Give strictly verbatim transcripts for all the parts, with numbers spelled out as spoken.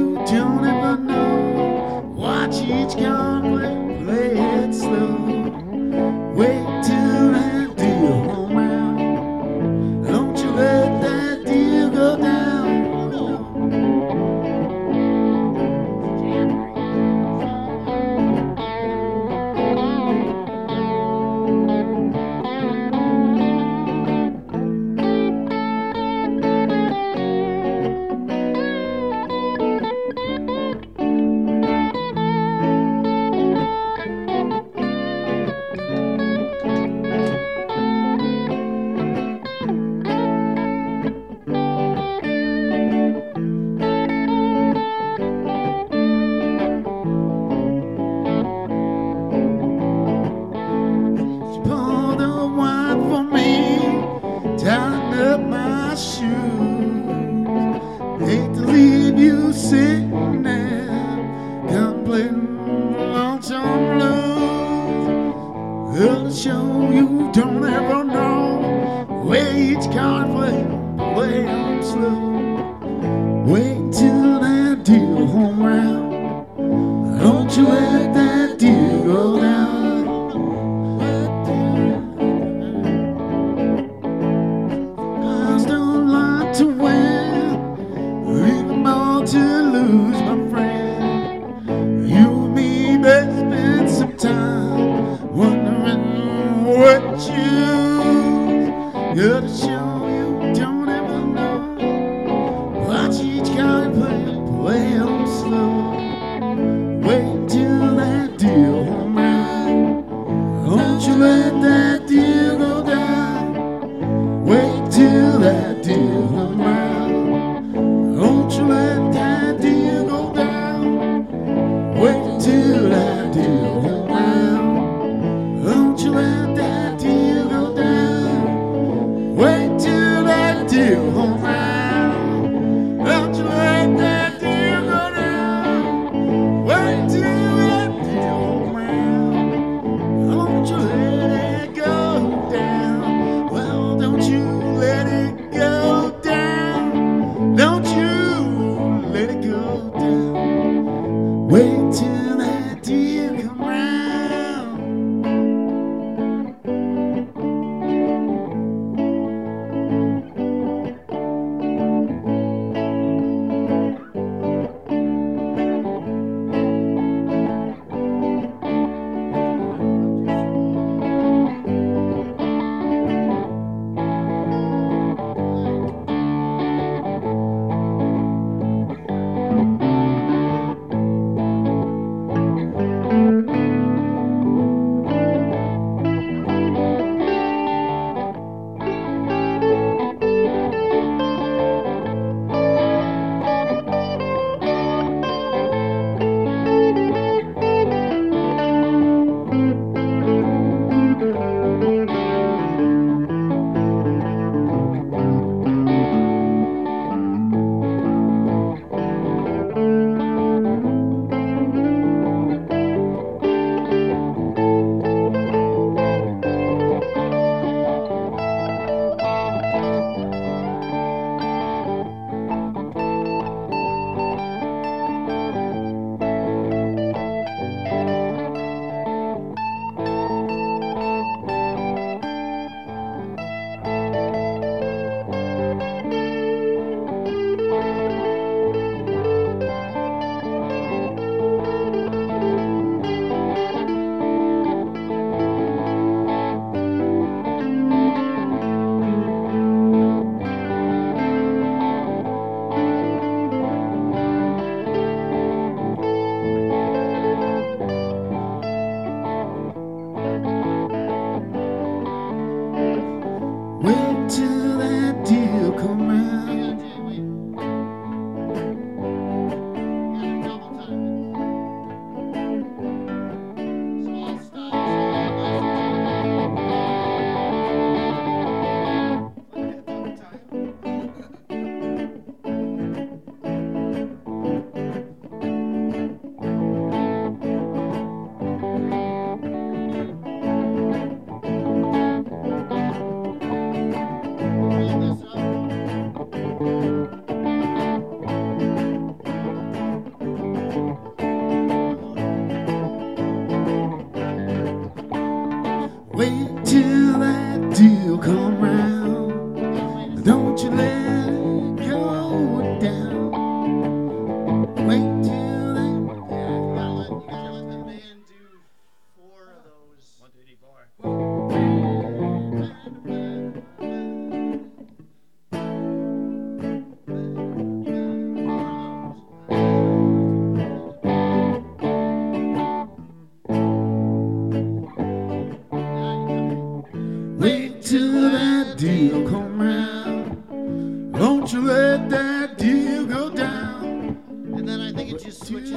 you don't ever know. Watch each gun play it slow. Wait till that deer home out. Don't you let that deer go down. Tying up my shoes. Hate to leave you sitting there contemplating lonesome blues. It'll show you don't ever know where each card play, play on slow. Wait till that deer home round. Don't you let that deer go down. To win, even more to lose, my friend. You and me both spend some time wondering what you gotta show you don't ever know. Watch each card play, play on slow. Wait till that deer home round. Don't you let that deer go down. Wait till that deer home round. Don't you let that deer go down. Wait till that deer home round. Don't you let that deer go down. Wait till that deer home round. Don't you let that deer go down. Wait till that deer home round. Don't you let it go down. Well, don't you let it go down. Don't you let it go down. Wait till that deer come round.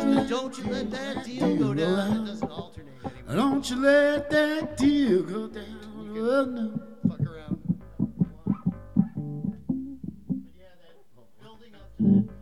Don't you let that deal go down. It doesn't alternate anymore. Don't you let that deal go down. Oh, no. Fuck around. But yeah, that building up to that.